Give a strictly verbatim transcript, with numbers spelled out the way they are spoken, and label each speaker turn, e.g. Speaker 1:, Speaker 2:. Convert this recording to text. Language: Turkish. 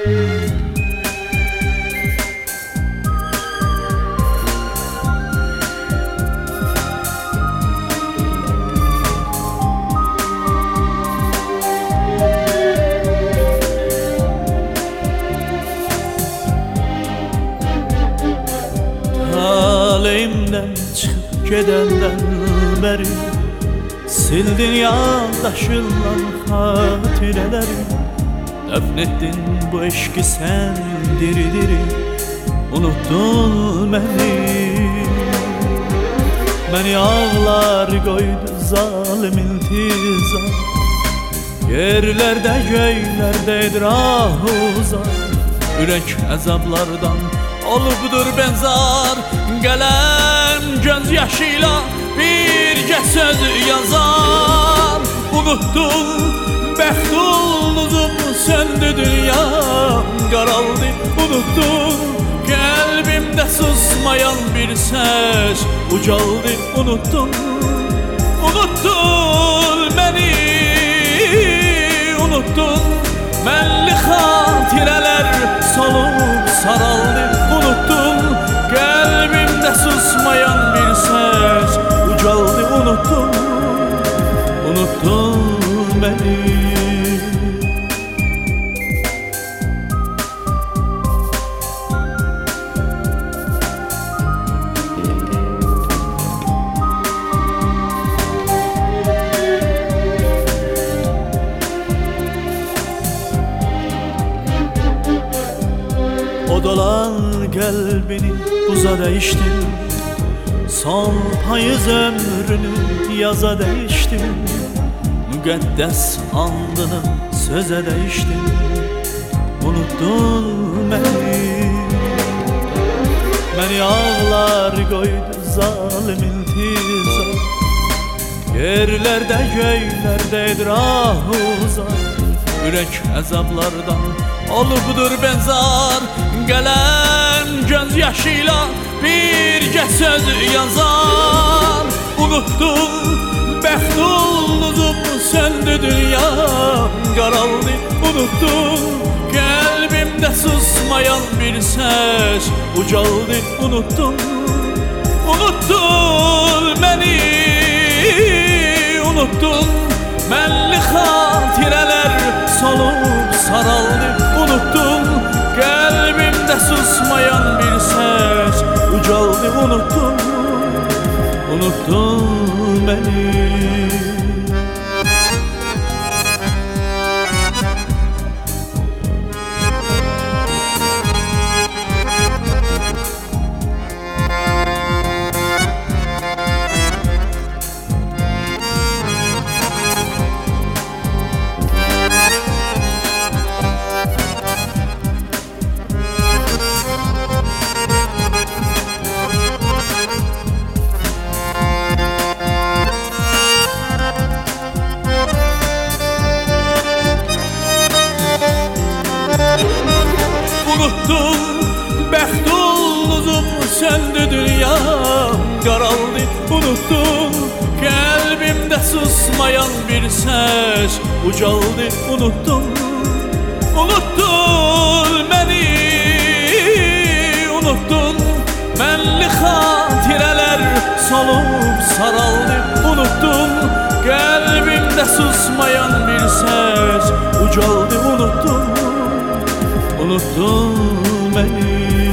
Speaker 1: Halimden çıkıp gedenden beri sildin yandaşından hatireleri. Defnettin bu eşki sen diri diri, unuttun beni. Beni ağlar koydu zalim iltizam, yerlerde göylerde idrah uzar. Yürek azaplardan olubdur benzar, gelen göz yaşıyla birce söz yazar. Unuttun bəxtuluzum, söndü dünya qaraldı. Unuttun kalbimde susmayan bir ses ucaldı. Unuttun, unuttun beni, unuttun mənli xatireler solup saraldı. Unuttun kalbimde susmayan bir ses ucaldı. Unuttun, unuttun beni. Odalan kalbini buza değiştin, son payız ömrünü yaza değiştin. Müqəddəs andını söze değiştin, unuttun beni. Beni ağlar koydu zalim iltizam, yerlerde göylerde idrah uzar. Yürek azaplardan olubdur benzar, gelen göz yaşıyla birce söz yazar. Unuttun bəxtuluzum, söndü dünya qaraldı. Unuttun kalbimde susmayan bir ses ucaldı. Unuttun, unuttun beni, unuttun mənli xatireler solup saraldı. Unuttun kalbimde susmayan bir ses ucaldı. Unuttun, unuttun beni. Unuttun bəxtuluzum, söndü dünya qaraldı. Unuttun kalbimde susmayan bir ses ucaldı. Unuttun, unuttun beni, unuttun mənli xatireler solup saraldı. Unuttun kalbimde susmayan bir ses ucaldı. Unuttun, unuttun beni.